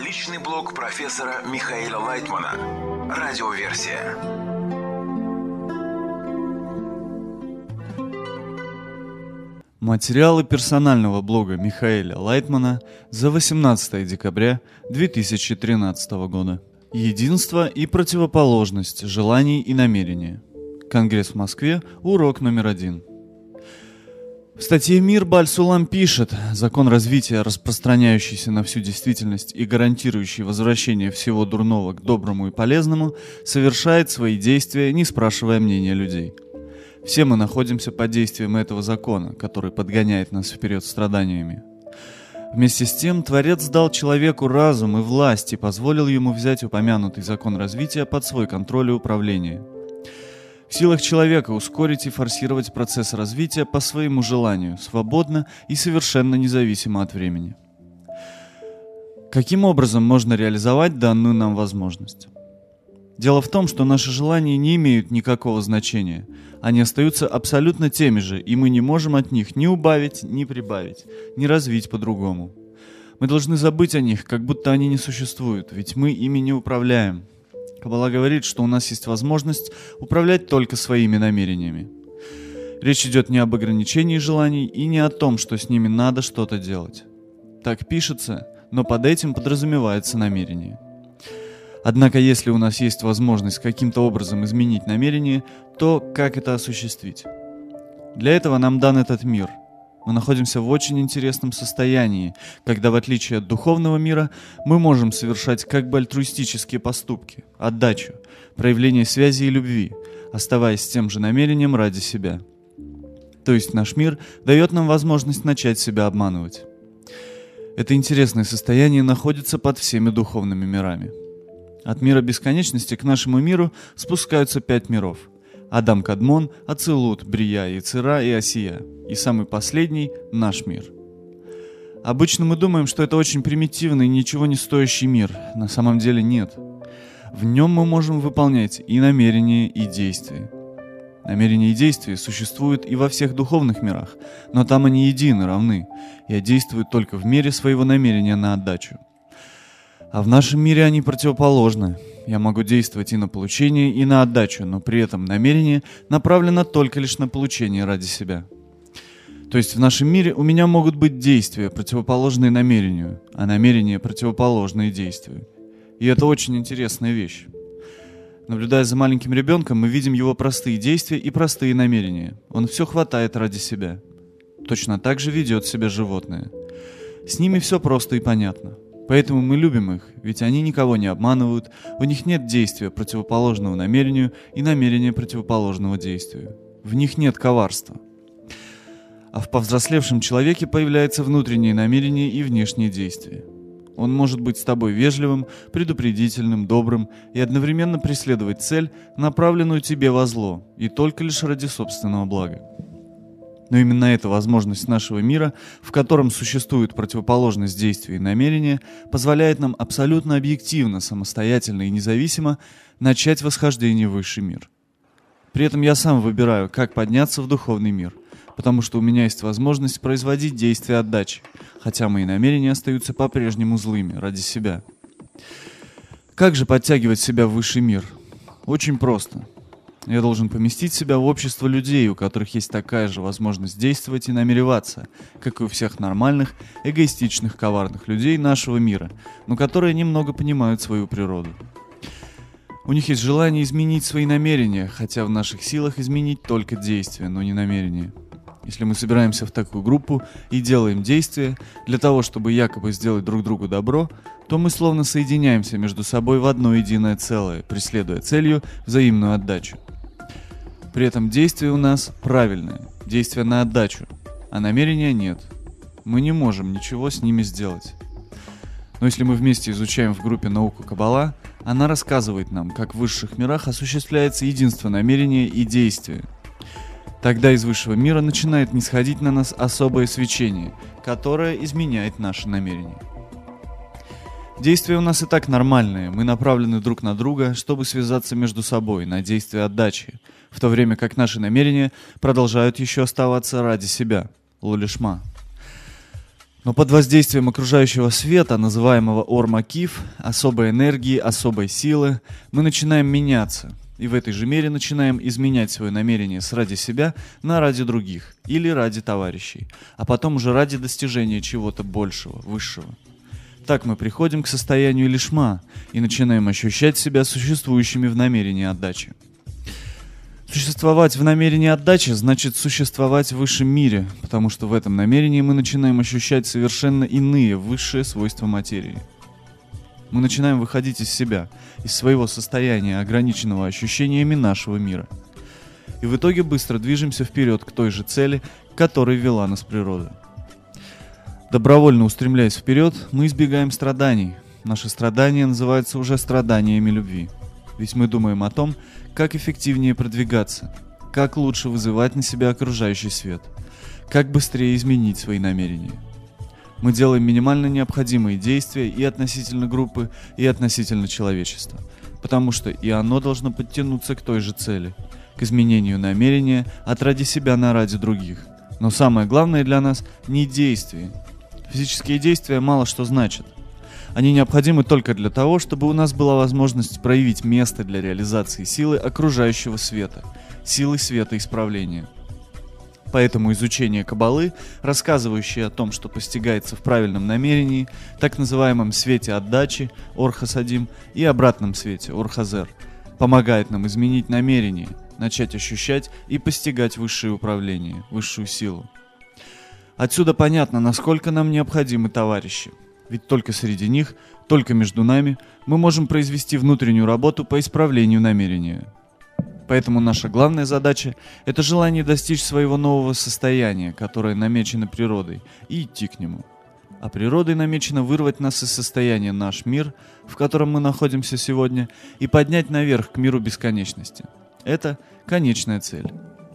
Личный блог профессора Михаила Лайтмана. Радиоверсия. Материалы персонального блога Михаила Лайтмана за 18 декабря 2013 года. Единство и противоположность желаний и намерения. Конгресс в Москве. Урок номер 1. В статье «Мир» Баль-Сулам пишет: закон развития, распространяющийся на всю действительность и гарантирующий возвращение всего дурного к доброму и полезному, совершает свои действия, не спрашивая мнения людей. Все мы находимся под действием этого закона, который подгоняет нас вперед страданиями. Вместе с тем, Творец дал человеку разум и власть и позволил ему взять упомянутый закон развития под свой контроль и управление. В силах человека ускорить и форсировать процесс развития по своему желанию, свободно и совершенно независимо от времени. Каким образом можно реализовать данную нам возможность? Дело в том, что наши желания не имеют никакого значения. Они остаются абсолютно теми же, и мы не можем от них ни убавить, ни прибавить, ни развить по-другому. Мы должны забыть о них, как будто они не существуют, ведь мы ими не управляем. Каббала говорит, что у нас есть возможность управлять только своими намерениями. Речь идет не об ограничении желаний и не о том, что с ними надо что-то делать. Так пишется, но под этим подразумевается намерение. Однако, если у нас есть возможность каким-то образом изменить намерение, то как это осуществить? Для этого нам дан этот мир. Мы находимся в очень интересном состоянии, когда, в отличие от духовного мира, мы можем совершать как бы альтруистические поступки, отдачу, проявление связи и любви, оставаясь с тем же намерением ради себя. То есть наш мир дает нам возможность начать себя обманывать. Это интересное состояние находится под всеми духовными мирами. От мира бесконечности к нашему миру спускаются 5 миров. Адам Кадмон, Ацилут, Брия, Яцера и Осия. И самый последний – наш мир. Обычно мы думаем, что это очень примитивный, ничего не стоящий мир. На самом деле нет. В нем мы можем выполнять и намерения, и действия. Намерения и действия существуют и во всех духовных мирах, но там они едины, равны, и действуют только в мере своего намерения на отдачу. А в нашем мире они противоположны. Я могу действовать и на получение, и на отдачу, но при этом намерение направлено только лишь на получение ради себя. То есть в нашем мире у меня могут быть действия, противоположные намерению, а намерения, противоположные действию. И это очень интересная вещь. Наблюдая за маленьким ребенком, мы видим его простые действия и простые намерения. Он все хватает ради себя. Точно так же ведет себя животное. С ними все просто и понятно. Поэтому мы любим их, ведь они никого не обманывают, у них нет действия, противоположного намерению, и намерения, противоположного действию. В них нет коварства. А в повзрослевшем человеке появляется внутреннее намерение и внешние действия. Он может быть с тобой вежливым, предупредительным, добрым и одновременно преследовать цель, направленную тебе во зло, и только лишь ради собственного блага. Но именно эта возможность нашего мира, в котором существует противоположность действия и намерения, позволяет нам абсолютно объективно, самостоятельно и независимо начать восхождение в высший мир. При этом я сам выбираю, как подняться в духовный мир, потому что у меня есть возможность производить действия отдачи, хотя мои намерения остаются по-прежнему злыми, ради себя. Как же подтягивать себя в высший мир? Очень просто. Я должен поместить себя в общество людей, у которых есть такая же возможность действовать и намереваться, как и у всех нормальных, эгоистичных, коварных людей нашего мира, но которые немного понимают свою природу. У них есть желание изменить свои намерения, хотя в наших силах изменить только действия, но не намерения. Если мы собираемся в такую группу и делаем действия для того, чтобы якобы сделать друг другу добро, то мы словно соединяемся между собой в одно единое целое, преследуя целью взаимную отдачу. При этом действия у нас правильные, действия на отдачу, а намерения нет. Мы не можем ничего с ними сделать. Но если мы вместе изучаем в группе науку Каббала, она рассказывает нам, как в высших мирах осуществляется единство намерения и действия. Тогда из высшего мира начинает нисходить на нас особое свечение, которое изменяет наши намерения. Действия у нас и так нормальные, мы направлены друг на друга, чтобы связаться между собой на действие отдачи, в то время как наши намерения продолжают еще оставаться ради себя, лолишма. Но под воздействием окружающего света, называемого Ор-Макиф, особой энергии, особой силы, мы начинаем меняться. И в этой же мере начинаем изменять свое намерение с ради себя на ради других или ради товарищей, а потом уже ради достижения чего-то большего, высшего. Так мы приходим к состоянию лишма и начинаем ощущать себя существующими в намерении отдачи. Существовать в намерении отдачи значит существовать в высшем мире, потому что в этом намерении мы начинаем ощущать совершенно иные высшие свойства материи. Мы начинаем выходить из себя, из своего состояния, ограниченного ощущениями нашего мира. И в итоге быстро движемся вперед к той же цели, к которой вела нас природа. Добровольно устремляясь вперед, мы избегаем страданий. Наши страдания называются уже страданиями любви. Ведь мы думаем о том, как эффективнее продвигаться, как лучше вызывать на себя окружающий свет, как быстрее изменить свои намерения. Мы делаем минимально необходимые действия и относительно группы, и относительно человечества, потому что и оно должно подтянуться к той же цели, к изменению намерения от ради себя на ради других. Но самое главное для нас не действия. Физические действия мало что значат. Они необходимы только для того, чтобы у нас была возможность проявить место для реализации силы окружающего света, силы света исправления. Поэтому изучение Каббалы, рассказывающее о том, что постигается в правильном намерении, так называемом свете отдачи, Ор-Хасадим, и обратном свете, Ор-Хазер, помогает нам изменить намерение, начать ощущать и постигать высшее управление, высшую силу. Отсюда понятно, насколько нам необходимы товарищи. Ведь только среди них, только между нами мы можем произвести внутреннюю работу по исправлению намерения. Поэтому наша главная задача – это желание достичь своего нового состояния, которое намечено природой, и идти к нему. А природой намечено вырвать нас из состояния наш мир, в котором мы находимся сегодня, и поднять наверх к миру бесконечности. Это конечная цель.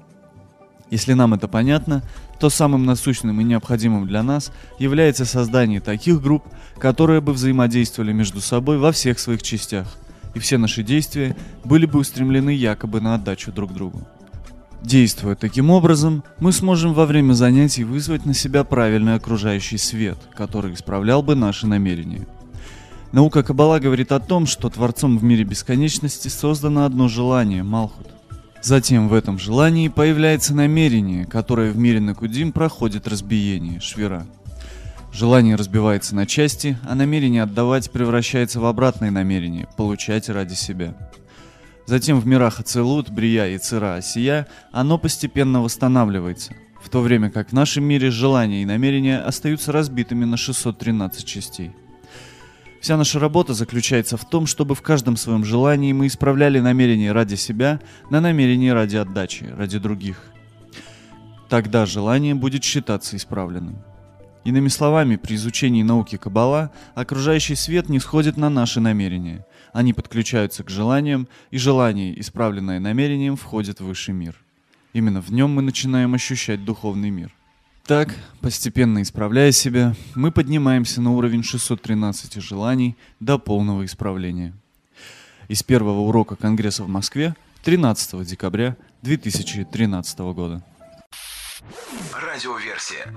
Если нам это понятно, то самым насущным и необходимым для нас является создание таких групп, которые бы взаимодействовали между собой во всех своих частях, и все наши действия были бы устремлены якобы на отдачу друг другу. Действуя таким образом, мы сможем во время занятий вызвать на себя правильный окружающий свет, который исправлял бы наши намерения. Наука Каббала говорит о том, что Творцом в мире бесконечности создано одно желание – Малхут. Затем в этом желании появляется намерение, которое в мире Накудим проходит разбиение, Швира. Желание разбивается на части, а намерение отдавать превращается в обратное намерение – получать ради себя. Затем в мирах Ацелут, Брия и Цира Осия оно постепенно восстанавливается, в то время как в нашем мире желания и намерения остаются разбитыми на 613 частей. Вся наша работа заключается в том, чтобы в каждом своем желании мы исправляли намерение ради себя на намерение ради отдачи, ради других. Тогда желание будет считаться исправленным. Иными словами, при изучении науки Каббала окружающий свет не сходит на наши намерения. Они подключаются к желаниям, и желание, исправленное намерением, входит в высший мир. Именно в нем мы начинаем ощущать духовный мир. Так, постепенно исправляя себя, мы поднимаемся на уровень 613 желаний до полного исправления. Из первого урока Конгресса в Москве 13 декабря 2013 года. Радиоверсия.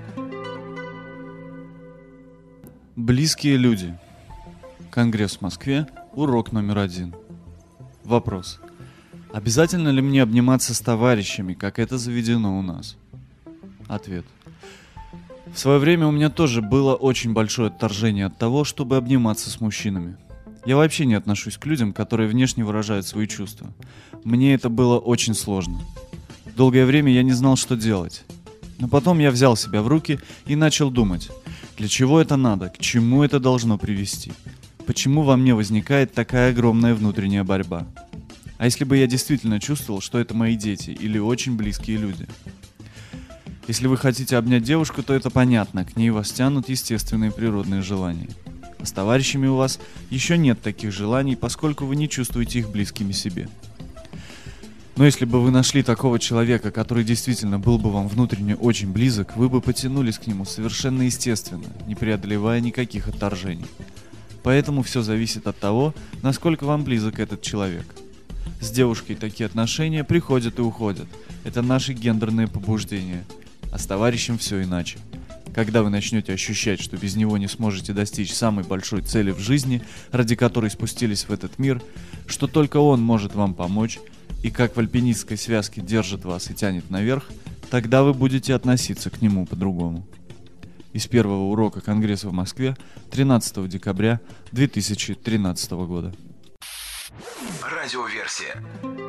Близкие люди. Конгресс в Москве. Урок номер 1. Вопрос. Обязательно ли мне обниматься с товарищами, как это заведено у нас? Ответ. В свое время у меня тоже было очень большое отторжение от того, чтобы обниматься с мужчинами. Я вообще не отношусь к людям, которые внешне выражают свои чувства. Мне это было очень сложно. Долгое время я не знал, что делать. Но потом я взял себя в руки и начал думать, для чего это надо, к чему это должно привести. Почему во мне возникает такая огромная внутренняя борьба? А если бы я действительно чувствовал, что это мои дети или очень близкие люди? Если вы хотите обнять девушку, то это понятно, к ней вас тянут естественные природные желания. А с товарищами у вас еще нет таких желаний, поскольку вы не чувствуете их близкими себе. Но если бы вы нашли такого человека, который действительно был бы вам внутренне очень близок, вы бы потянулись к нему совершенно естественно, не преодолевая никаких отторжений. Поэтому все зависит от того, насколько вам близок этот человек. С девушкой такие отношения приходят и уходят. Это наши гендерные побуждения. А с товарищем все иначе. Когда вы начнете ощущать, что без него не сможете достичь самой большой цели в жизни, ради которой спустились в этот мир, что только он может вам помочь, и как в альпинистской связке держит вас и тянет наверх, тогда вы будете относиться к нему по-другому. Из первого урока Конгресса в Москве 13 декабря 2013 года. Радиоверсия.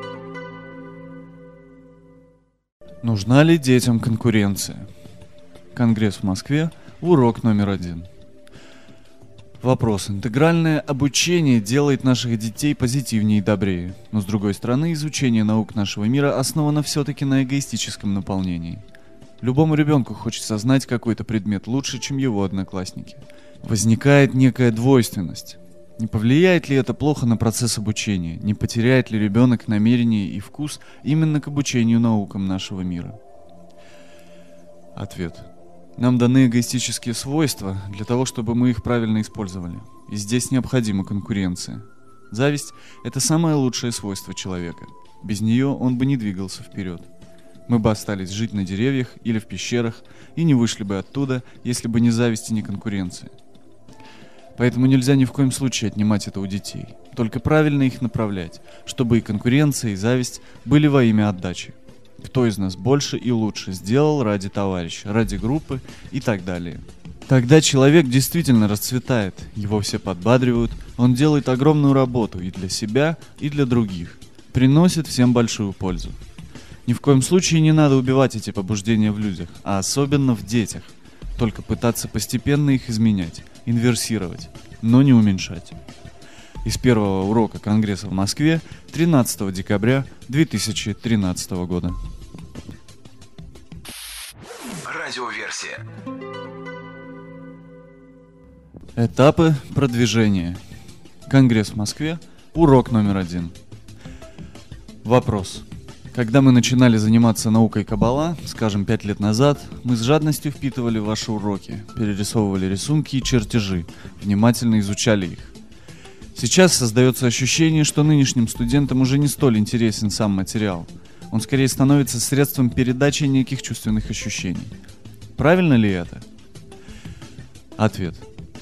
Нужна ли детям конкуренция? Конгресс в Москве, урок номер 1. Вопрос. Интегральное обучение делает наших детей позитивнее и добрее. Но с другой стороны, изучение наук нашего мира основано все-таки на эгоистическом наполнении. Любому ребенку хочется знать какой-то предмет лучше, чем его одноклассники. Возникает некая двойственность. Не повлияет ли это плохо на процесс обучения? Не потеряет ли ребенок намерение и вкус именно к обучению наукам нашего мира? Ответ. Нам даны эгоистические свойства для того, чтобы мы их правильно использовали. И здесь необходима конкуренция. Зависть – это самое лучшее свойство человека. Без нее он бы не двигался вперед. Мы бы остались жить на деревьях или в пещерах и не вышли бы оттуда, если бы не зависть и не конкуренция. Поэтому нельзя ни в коем случае отнимать это у детей. Только правильно их направлять, чтобы и конкуренция, и зависть были во имя отдачи. Кто из нас больше и лучше сделал ради товарища, ради группы и так далее. Тогда человек действительно расцветает, его все подбадривают, он делает огромную работу и для себя, и для других, приносит всем большую пользу. Ни в коем случае не надо убивать эти побуждения в людях, а особенно в детях. Только пытаться постепенно их изменять, инверсировать, но не уменьшать. Из первого урока Конгресса в Москве 13 декабря 2013 года. Радиоверсия. Этапы продвижения. Конгресс в Москве. Урок номер 1. Вопрос. Когда мы начинали заниматься наукой Каббала, скажем, 5 лет назад, мы с жадностью впитывали ваши уроки, перерисовывали рисунки и чертежи, внимательно изучали их. Сейчас создается ощущение, что нынешним студентам уже не столь интересен сам материал. Он скорее становится средством передачи неких чувственных ощущений. Правильно ли это? Ответ.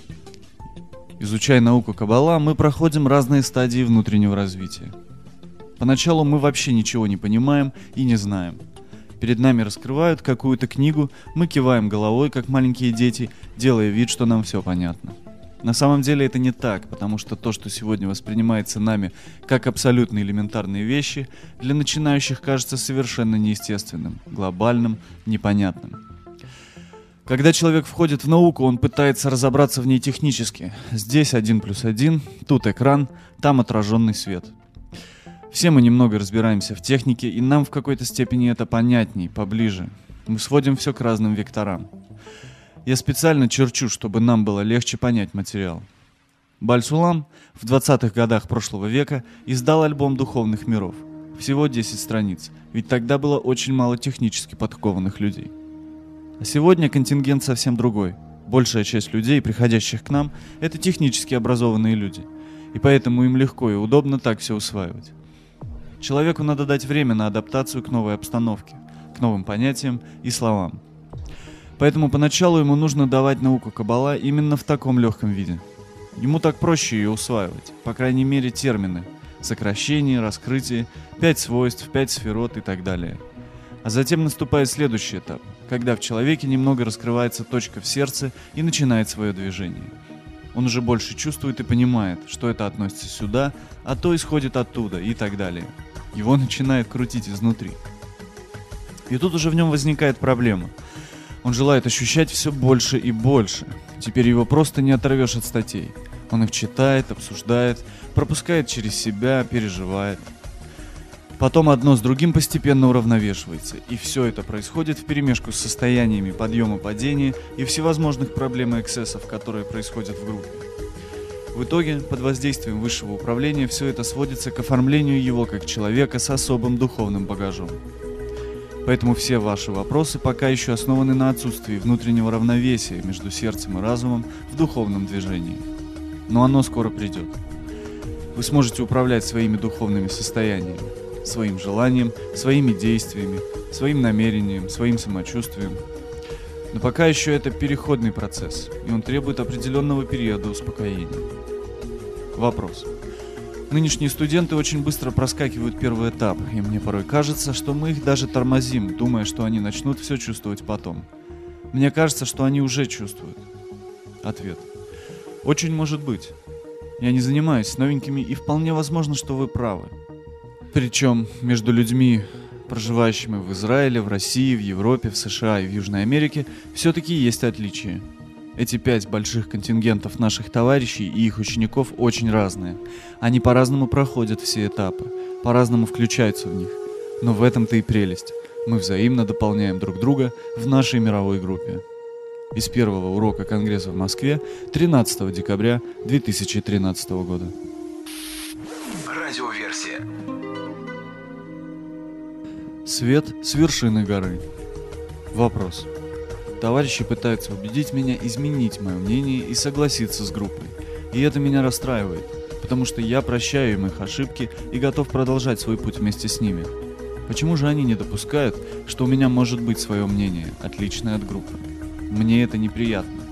Изучая науку Каббала, мы проходим разные стадии внутреннего развития. Поначалу мы вообще ничего не понимаем и не знаем. Перед нами раскрывают какую-то книгу, мы киваем головой, как маленькие дети, делая вид, что нам все понятно. На самом деле это не так, потому что то, что сегодня воспринимается нами как абсолютно элементарные вещи, для начинающих кажется совершенно неестественным, глобальным, непонятным. Когда человек входит в науку, он пытается разобраться в ней технически. Здесь 1+1, тут экран, там отраженный свет. Все мы немного разбираемся в технике, и нам в какой-то степени это понятней, поближе. Мы сводим все к разным векторам. Я специально черчу, чтобы нам было легче понять материал. Баль-Сулам в 20-х годах прошлого века издал альбом духовных миров. Всего 10 страниц, ведь тогда было очень мало технически подкованных людей. А сегодня контингент совсем другой. Большая часть людей, приходящих к нам, это технически образованные люди. И поэтому им легко и удобно так все усваивать. Человеку надо дать время на адаптацию к новой обстановке, к новым понятиям и словам. Поэтому поначалу ему нужно давать науку Каббала именно в таком легком виде. Ему так проще ее усваивать, по крайней мере термины, сокращение, раскрытие, 5 свойств, 5 сферот и так далее. А затем наступает следующий этап, когда в человеке немного раскрывается точка в сердце и начинает свое движение. Он уже больше чувствует и понимает, что это относится сюда, а то исходит оттуда и так далее. Его начинает крутить изнутри. И тут уже в нем возникает проблема. Он желает ощущать все больше и больше. Теперь его просто не оторвешь от статей. Он их читает, обсуждает, пропускает через себя, переживает. Потом одно с другим постепенно уравновешивается, и все это происходит вперемешку с состояниями подъема-падения и всевозможных проблем и эксцессов, которые происходят в группе. В итоге, под воздействием высшего управления, все это сводится к оформлению его как человека с особым духовным багажом. Поэтому все ваши вопросы пока еще основаны на отсутствии внутреннего равновесия между сердцем и разумом в духовном движении. Но оно скоро придет. Вы сможете управлять своими духовными состояниями, своим желанием, своими действиями, своим намерением, своим самочувствием. Но пока еще это переходный процесс, и он требует определенного периода успокоения. Вопрос. Нынешние студенты очень быстро проскакивают первый этап, и мне порой кажется, что мы их даже тормозим, думая, что они начнут все чувствовать потом. Мне кажется, что они уже чувствуют. Ответ. Очень может быть. Я не занимаюсь с новенькими, и вполне возможно, что вы правы. Причем между людьми, проживающими в Израиле, в России, в Европе, в США и в Южной Америке, все-таки есть отличия. Эти 5 больших контингентов наших товарищей и их учеников очень разные. Они по-разному проходят все этапы, по-разному включаются в них. Но в этом-то и прелесть. Мы взаимно дополняем друг друга в нашей мировой группе. Из первого урока Конгресса в Москве 13 декабря 2013 года. Радиоверсия. Свет с вершины горы. Вопрос. Товарищи пытаются убедить меня изменить мое мнение и согласиться с группой. И это меня расстраивает, потому что я прощаю им их ошибки и готов продолжать свой путь вместе с ними. Почему же они не допускают, что у меня может быть свое мнение, отличное от группы? Мне это неприятно.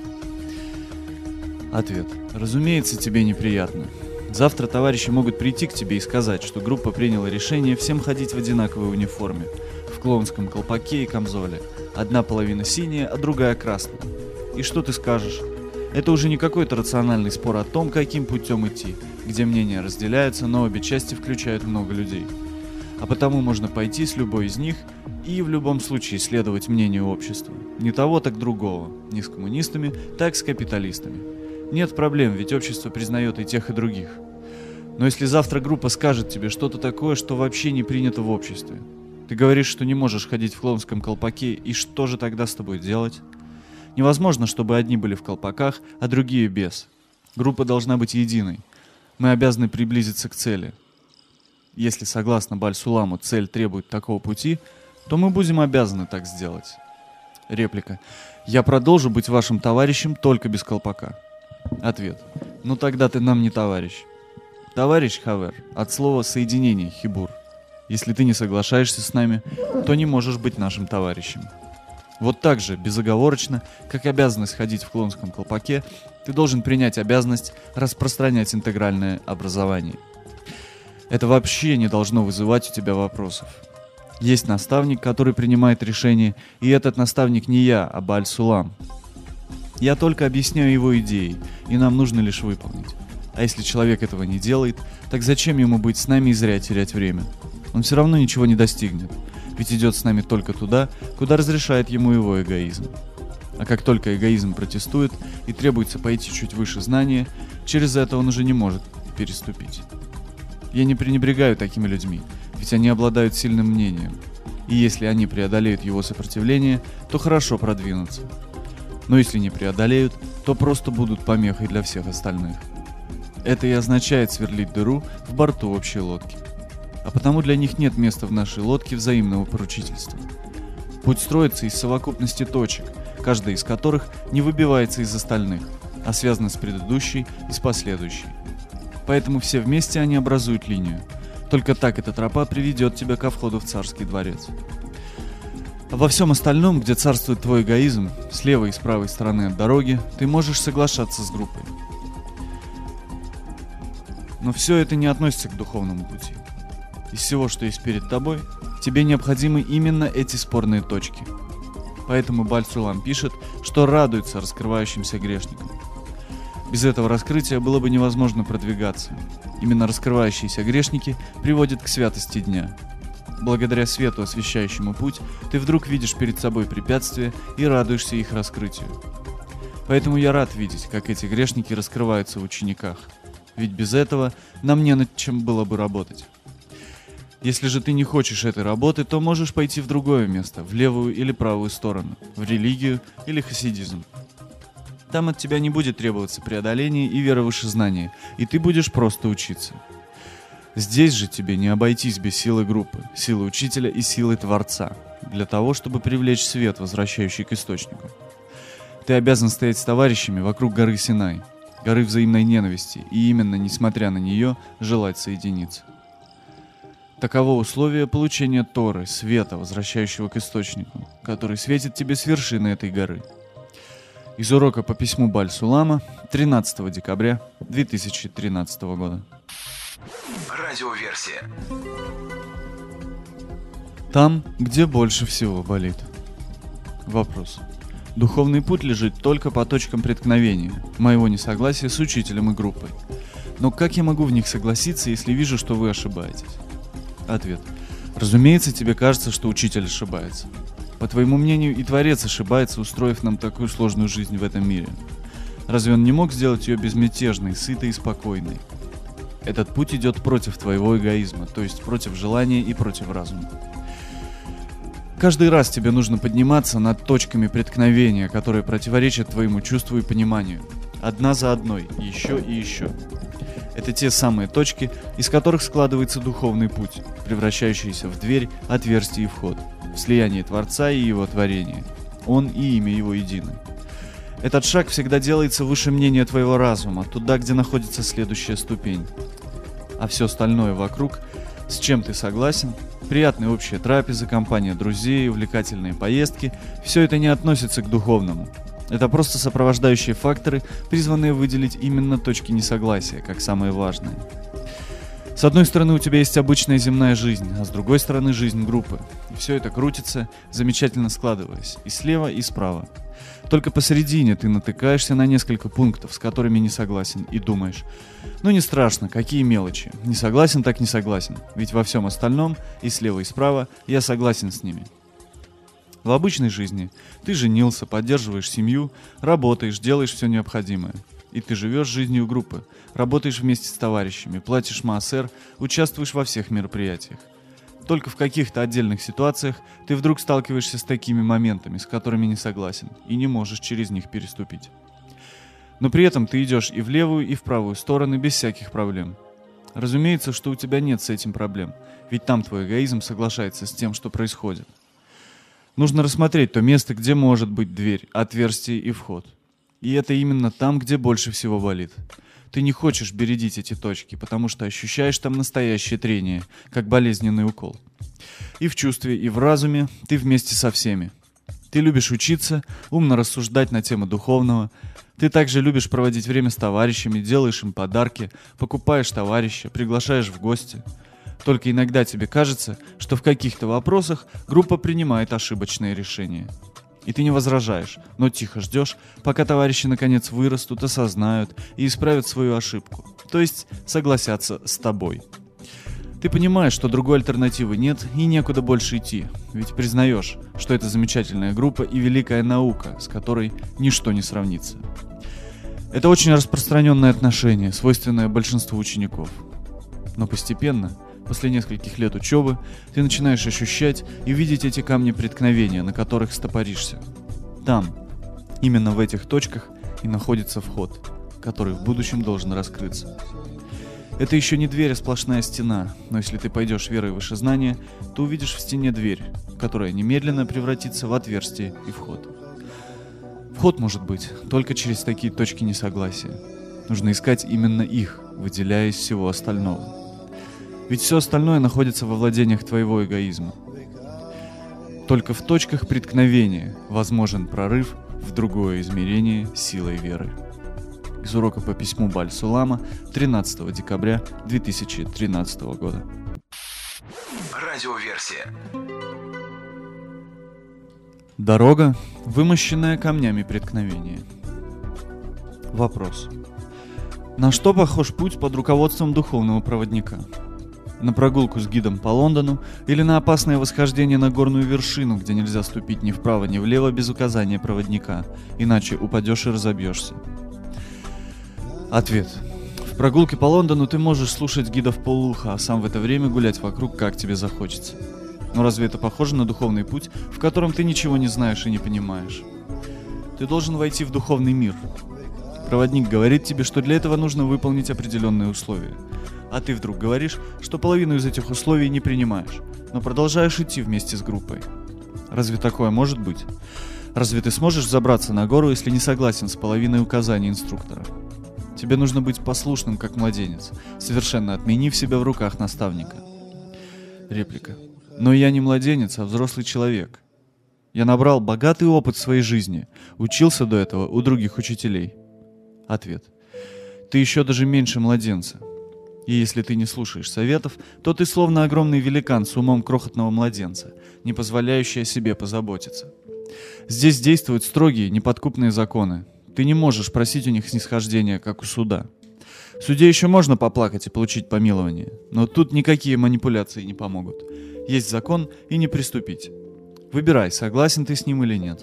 Ответ. Разумеется, тебе неприятно. Завтра товарищи могут прийти к тебе и сказать, что группа приняла решение всем ходить в одинаковой униформе, в клоунском колпаке и камзоле. Одна половина синяя, а другая красная. И что ты скажешь? Это уже не какой-то рациональный спор о том, каким путем идти, где мнения разделяются, но обе части включают много людей. А потому можно пойти с любой из них и в любом случае следовать мнению общества. Не того, так другого. Не с коммунистами, так с капиталистами. Нет проблем, ведь общество признает и тех, и других. Но если завтра группа скажет тебе что-то такое, что вообще не принято в обществе, ты говоришь, что не можешь ходить в клоунском колпаке, и что же тогда с тобой делать? Невозможно, чтобы одни были в колпаках, а другие без. Группа должна быть единой. Мы обязаны приблизиться к цели. Если, согласно Баль-Суламу, цель требует такого пути, то мы будем обязаны так сделать. Реплика. Я продолжу быть вашим товарищем только без колпака. Ответ. Ну тогда ты нам не товарищ. Товарищ Хавер от слова соединение, хибур. Если ты не соглашаешься с нами, то не можешь быть нашим товарищем. Вот так же, безоговорочно, как обязанность ходить в клоунском колпаке, ты должен принять обязанность распространять интегральное образование. Это вообще не должно вызывать у тебя вопросов. Есть наставник, который принимает решение, и этот наставник не я, а Баль-Сулам. Я только объясняю его идеи, и нам нужно лишь выполнить. А если человек этого не делает, так зачем ему быть с нами и зря терять время? Он все равно ничего не достигнет, ведь идет с нами только туда, куда разрешает ему его эгоизм. А как только эгоизм протестует и требуется пойти чуть выше знания, через это он уже не может переступить. Я не пренебрегаю такими людьми, ведь они обладают сильным мнением, и если они преодолеют его сопротивление, то хорошо продвинутся. Но если не преодолеют, то просто будут помехой для всех остальных. Это и означает сверлить дыру в борту общей лодки. А потому для них нет места в нашей лодке взаимного поручительства. Путь строится из совокупности точек, каждая из которых не выбивается из остальных, а связана с предыдущей и с последующей. Поэтому все вместе они образуют линию. Только так эта тропа приведет тебя ко входу в царский дворец. А во всем остальном, где царствует твой эгоизм, с левой и с правой стороны от дороги, ты можешь соглашаться с группой. Но все это не относится к духовному пути. Из всего, что есть перед тобой, тебе необходимы именно эти спорные точки. Поэтому Баль-Сулам пишет, что радуется раскрывающимся грешникам. Без этого раскрытия было бы невозможно продвигаться. Именно раскрывающиеся грешники приводят к святости дня. Благодаря свету, освещающему путь, ты вдруг видишь перед собой препятствия и радуешься их раскрытию. Поэтому я рад видеть, как эти грешники раскрываются в учениках. Ведь без этого нам не над чем было бы работать. Если же ты не хочешь этой работы, то можешь пойти в другое место, в левую или правую сторону, в религию или хасидизм. Там от тебя не будет требоваться преодоление и вера выше знания, и ты будешь просто учиться. Здесь же тебе не обойтись без силы группы, силы учителя и силы Творца, для того, чтобы привлечь свет, возвращающий к источнику. Ты обязан стоять с товарищами вокруг горы Синай, горы взаимной ненависти, и именно несмотря на нее желать соединиться. Таково условие получения Торы, света, возвращающего к источнику, который светит тебе с вершины этой горы. Из урока по письму Баль-Сулама 13 декабря 2013 года. Радиоверсия. Там, где больше всего болит. Вопрос. Духовный путь лежит только по точкам преткновения, моего несогласия с учителем и группой. Но как я могу в них согласиться, если вижу, что вы ошибаетесь? Ответ. Разумеется, тебе кажется, что учитель ошибается. По твоему мнению, и Творец ошибается, устроив нам такую сложную жизнь в этом мире. Разве он не мог сделать ее безмятежной, сытой и спокойной? Этот путь идет против твоего эгоизма, то есть против желания и против разума. Каждый раз тебе нужно подниматься над точками преткновения, которые противоречат твоему чувству и пониманию. Одна за одной, еще и еще. Это те самые точки, из которых складывается духовный путь, превращающийся в дверь, отверстие и вход, в слияние Творца и Его творения. Он и имя Его едины. Этот шаг всегда делается выше мнения твоего разума, туда, где находится следующая ступень. А все остальное вокруг, с чем ты согласен, приятные общие трапезы, компания друзей, увлекательные поездки, все это не относится к духовному. Это просто сопровождающие факторы, призванные выделить именно точки несогласия, как самые важные. С одной стороны, у тебя есть обычная земная жизнь, а с другой стороны, жизнь группы. И все это крутится, замечательно складываясь, и слева, и справа. Только посередине ты натыкаешься на несколько пунктов, с которыми не согласен, и думаешь: ну не страшно, какие мелочи, не согласен так не согласен, ведь во всем остальном, и слева, и справа, я согласен с ними. В обычной жизни ты женился, поддерживаешь семью, работаешь, делаешь все необходимое. И ты живешь жизнью группы, работаешь вместе с товарищами, платишь маасер, участвуешь во всех мероприятиях. Только в каких-то отдельных ситуациях ты вдруг сталкиваешься с такими моментами, с которыми не согласен, и не можешь через них переступить. Но при этом ты идешь и в левую, и в правую стороны без всяких проблем. Разумеется, что у тебя нет с этим проблем, ведь там твой эгоизм соглашается с тем, что происходит. Нужно рассмотреть то место, где может быть дверь, отверстие и вход. И это именно там, где больше всего болит. Ты не хочешь бередить эти точки, потому что ощущаешь там настоящее трение, как болезненный укол. И в чувстве, и в разуме ты вместе со всеми. Ты любишь учиться, умно рассуждать на тему духовного. Ты также любишь проводить время с товарищами, делаешь им подарки, покупаешь товарища, приглашаешь в гости. Только иногда тебе кажется, что в каких-то вопросах группа принимает ошибочные решения. И ты не возражаешь, но тихо ждешь, пока товарищи наконец вырастут, осознают и исправят свою ошибку, то есть согласятся с тобой. Ты понимаешь, что другой альтернативы нет и некуда больше идти, ведь признаешь, что это замечательная группа и великая наука, с которой ничто не сравнится. Это очень распространенное отношение, свойственное большинству учеников. Но постепенно, после нескольких лет учебы, ты начинаешь ощущать и видеть эти камни преткновения, на которых стопоришься. Там, именно в этих точках, и находится вход, который в будущем должен раскрыться. Это еще не дверь, а сплошная стена, но если ты пойдешь верой выше знания, то увидишь в стене дверь, которая немедленно превратится в отверстие и вход. Вход может быть только через такие точки несогласия. Нужно искать именно их, выделяя из всего остального. Ведь все остальное находится во владениях твоего эгоизма. Только в точках преткновения возможен прорыв в другое измерение силой веры. Из урока по письму Баль-Сулама 13 декабря 2013 года. Радиоверсия. Дорога, вымощенная камнями преткновения. Вопрос. На что похож путь под руководством духовного проводника? На прогулку с гидом по Лондону или на опасное восхождение на горную вершину, где нельзя ступить ни вправо, ни влево без указания проводника, иначе упадешь и разобьешься? Ответ. В прогулке по Лондону ты можешь слушать гида вполуха, а сам в это время гулять вокруг, как тебе захочется. Но разве это похоже на духовный путь, в котором ты ничего не знаешь и не понимаешь? Ты должен войти в духовный мир. Проводник говорит тебе, что для этого нужно выполнить определенные условия. А ты вдруг говоришь, что половину из этих условий не принимаешь, но продолжаешь идти вместе с группой. Разве такое может быть? Разве ты сможешь забраться на гору, если не согласен с половиной указаний инструктора? Тебе нужно быть послушным, как младенец, совершенно отменив себя в руках наставника. Реплика. Но я не младенец, а взрослый человек. Я набрал богатый опыт в своей жизни, учился до этого у других учителей. Ответ. Ты еще даже меньше младенца. И если ты не слушаешь советов, то ты словно огромный великан с умом крохотного младенца, не позволяющий о себе позаботиться. Здесь действуют строгие, неподкупные законы. Ты не можешь просить у них снисхождения, как у суда. В суде еще можно поплакать и получить помилование, но тут никакие манипуляции не помогут. Есть закон и не приступить. Выбирай, согласен ты с ним или нет.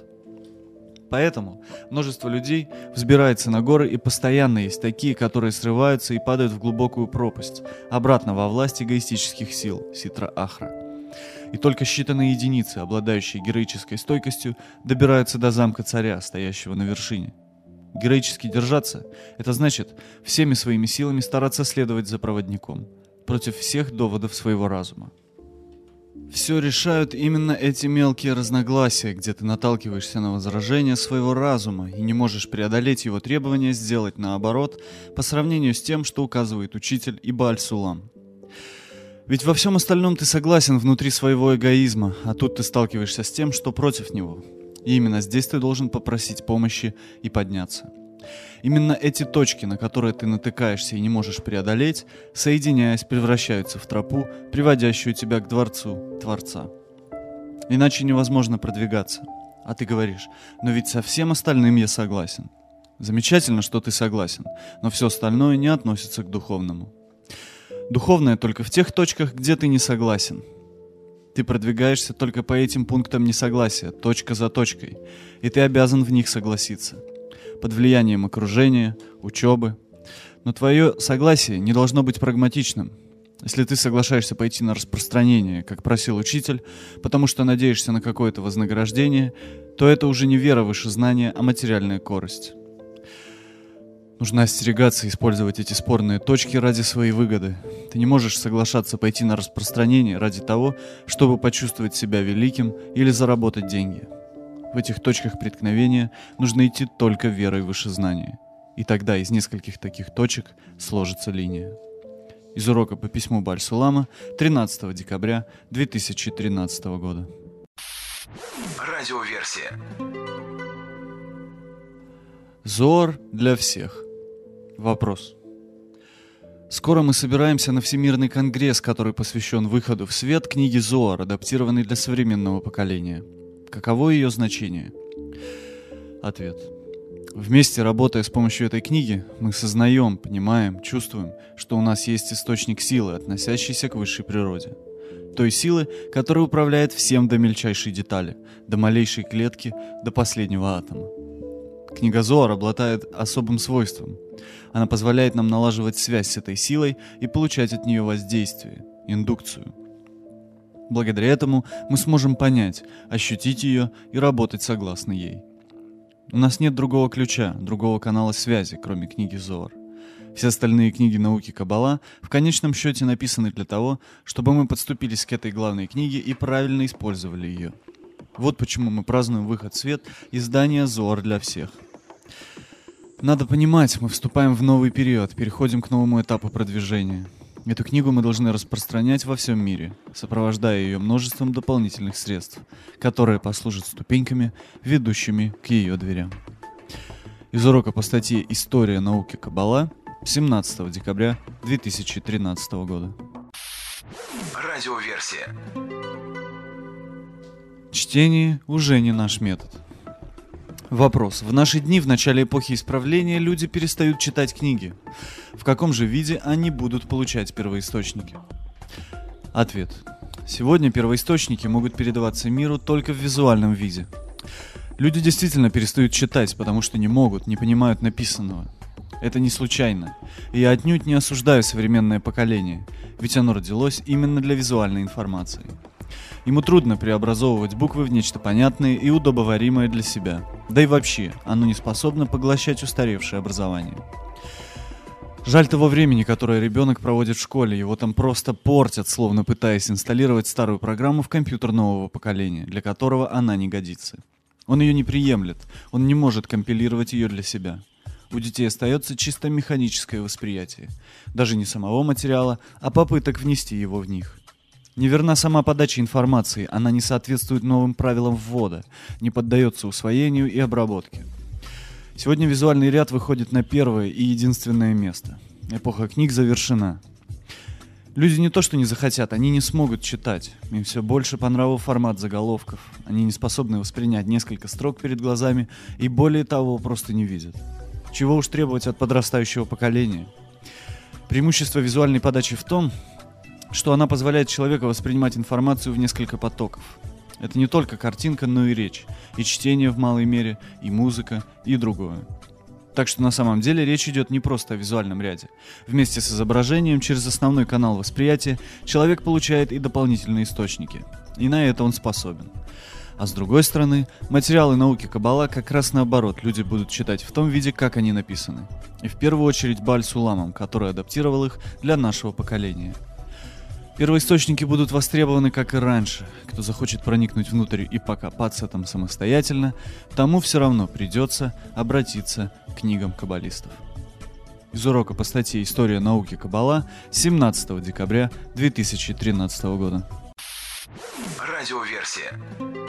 Поэтому множество людей взбирается на горы, и постоянно есть такие, которые срываются и падают в глубокую пропасть, обратно во власть эгоистических сил, Ситра Ахра. И только считанные единицы, обладающие героической стойкостью, добираются до замка царя, стоящего на вершине. Героически держаться – это значит всеми своими силами стараться следовать за проводником, против всех доводов своего разума. Все решают именно эти мелкие разногласия, где ты наталкиваешься на возражения своего разума и не можешь преодолеть его требования сделать наоборот по сравнению с тем, что указывает учитель и Бааль-Сулам. Ведь во всем остальном ты согласен внутри своего эгоизма, а тут ты сталкиваешься с тем, что против него. И именно здесь ты должен попросить помощи и подняться. Именно эти точки, на которые ты натыкаешься и не можешь преодолеть, соединяясь, превращаются в тропу, приводящую тебя к дворцу Творца. Иначе невозможно продвигаться. А ты говоришь, но ведь со всем остальным я согласен. Замечательно, что ты согласен, но все остальное не относится к духовному. Духовное только в тех точках, где ты не согласен. Ты продвигаешься только по этим пунктам несогласия, точка за точкой, и ты обязан в них согласиться. Под влиянием окружения, учебы. Но твое согласие не должно быть прагматичным. Если ты соглашаешься пойти на распространение, как просил учитель, потому что надеешься на какое-то вознаграждение, то это уже не вера выше знания, а материальная корость. Нужно остерегаться использовать эти спорные точки ради своей выгоды. Ты не можешь соглашаться пойти на распространение ради того, чтобы почувствовать себя великим или заработать деньги. В этих точках преткновения нужно идти только верой выше знания. И тогда из нескольких таких точек сложится линия. Из урока по письму Бааль-Сулама 13 декабря 2013 года. Радиоверсия. Зоар для всех. Вопрос. Скоро мы собираемся на Всемирный конгресс, который посвящен выходу в свет книги Зоар, адаптированной для современного поколения. Каково ее значение? Ответ. Вместе, работая с помощью этой книги, мы сознаем, понимаем, чувствуем, что у нас есть источник силы, относящийся к высшей природе. Той силы, которая управляет всем до мельчайшей детали, до малейшей клетки, до последнего атома. Книга Зоар обладает особым свойством. Она позволяет нам налаживать связь с этой силой и получать от нее воздействие, индукцию. Благодаря этому мы сможем понять, ощутить ее и работать согласно ей. У нас нет другого ключа, другого канала связи, кроме книги Зоар. Все остальные книги науки Каббала в конечном счете написаны для того, чтобы мы подступились к этой главной книге и правильно использовали ее. Вот почему мы празднуем выход в свет издания Зоар для всех. Надо понимать, мы вступаем в новый период, переходим к новому этапу продвижения. Эту книгу мы должны распространять во всем мире, сопровождая ее множеством дополнительных средств, которые послужат ступеньками, ведущими к ее дверям. Из урока по статье «История науки Каббала» 17 декабря 2013 года. Радиоверсия. Чтение уже не наш метод. Вопрос. В наши дни, в начале эпохи исправления, люди перестают читать книги. В каком же виде они будут получать первоисточники? Ответ. Сегодня первоисточники могут передаваться миру только в визуальном виде. Люди действительно перестают читать, потому что не могут, не понимают написанного. Это не случайно. И я отнюдь не осуждаю современное поколение, ведь оно родилось именно для визуальной информации. Ему трудно преобразовывать буквы в нечто понятное и удобоваримое для себя. Да и вообще, оно не способно поглощать устаревшее образование. Жаль того времени, которое ребенок проводит в школе, его там просто портят, словно пытаясь инсталлировать старую программу в компьютер нового поколения, для которого она не годится. Он ее не приемлет, он не может компилировать ее для себя. У детей остается чисто механическое восприятие, даже не самого материала, а попыток внести его в них. Неверна сама подача информации, она не соответствует новым правилам ввода, не поддается усвоению и обработке. Сегодня визуальный ряд выходит на первое и единственное место. Эпоха книг завершена. Люди не то что не захотят, они не смогут читать. Им все больше по нраву формат заголовков. Они не способны воспринять несколько строк перед глазами и более того просто не видят. Чего уж требовать от подрастающего поколения? Преимущество визуальной подачи в том, что она позволяет человеку воспринимать информацию в несколько потоков. Это не только картинка, но и речь, и чтение в малой мере, и музыка, и другое. Так что на самом деле речь идет не просто о визуальном ряде. Вместе с изображением через основной канал восприятия человек получает и дополнительные источники. И на это он способен. А с другой стороны, материалы науки Каббала как раз наоборот люди будут читать в том виде, как они написаны. И в первую очередь Бааль-Суламом, который адаптировал их для нашего поколения. Первоисточники будут востребованы, как и раньше. Кто захочет проникнуть внутрь и покопаться там самостоятельно, тому все равно придется обратиться к книгам каббалистов. Из урока по статье «История науки Каббала» 17 декабря 2013 года. Радиоверсия.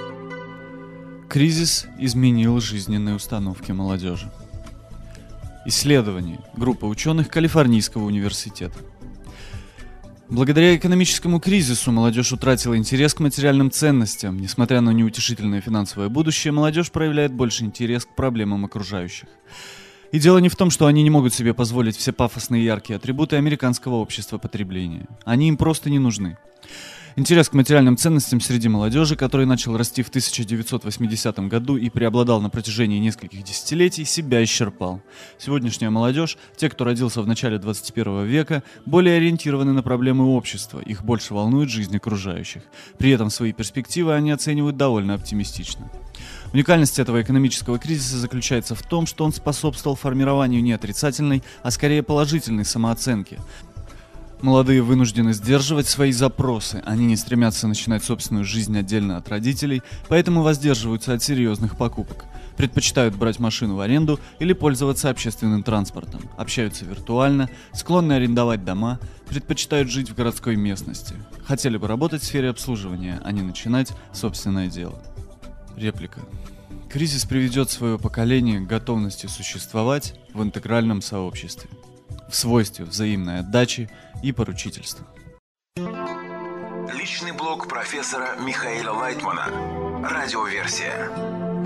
Кризис изменил жизненные установки молодежи. Исследование. Группа ученых Калифорнийского университета. Благодаря экономическому кризису молодежь утратила интерес к материальным ценностям. Несмотря на неутешительное финансовое будущее, молодежь проявляет больше интерес к проблемам окружающих. И дело не в том, что они не могут себе позволить все пафосные и яркие атрибуты американского общества потребления. Они им просто не нужны. Интерес к материальным ценностям среди молодежи, который начал расти в 1980 году и преобладал на протяжении нескольких десятилетий, себя исчерпал. Сегодняшняя молодежь, те, кто родился в начале 21 века, более ориентированы на проблемы общества, их больше волнует жизнь окружающих. При этом свои перспективы они оценивают довольно оптимистично. Уникальность этого экономического кризиса заключается в том, что он способствовал формированию не отрицательной, а скорее положительной самооценки. Молодые вынуждены сдерживать свои запросы, они не стремятся начинать собственную жизнь отдельно от родителей, поэтому воздерживаются от серьезных покупок. Предпочитают брать машину в аренду или пользоваться общественным транспортом, общаются виртуально, склонны арендовать дома, предпочитают жить в городской местности. Хотели бы работать в сфере обслуживания, а не начинать собственное дело. Реплика. Кризис приведет свое поколение к готовности существовать в интегральном сообществе, в свойстве взаимной отдачи и поручительства. Личный блог профессора Михаила Лайтмана. Радиоверсия.